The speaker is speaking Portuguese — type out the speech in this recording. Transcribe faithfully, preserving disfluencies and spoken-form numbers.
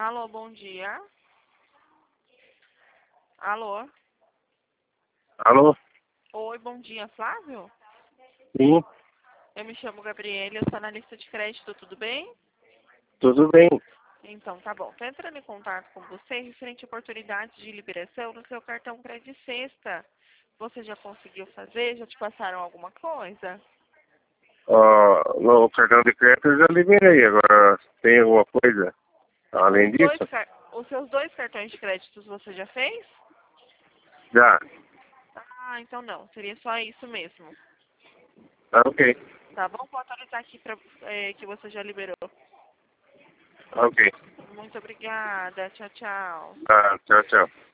Alô, bom dia. Alô? Alô? Oi, bom dia, Flávio? Sim, Eu me chamo Gabriela, eu sou analista de crédito, tudo bem? tudo bem. Então, tá bom. Estou entrando em contato com você referente a oportunidades de liberação no seu cartão Crédito Sexta. Você já conseguiu fazer? Já te passaram alguma coisa? Ó, no cartão de crédito eu já liberei. Agora, tem alguma coisa além Os, dois, disso? car- Os seus dois cartões de créditos você já fez? Já. Ah, então não. Seria só isso mesmo. Tá ok. Tá bom? Vou atualizar aqui pra, eh, que você já liberou. Ok. Muito obrigada. Tchau, tchau. Tá, tchau, tchau.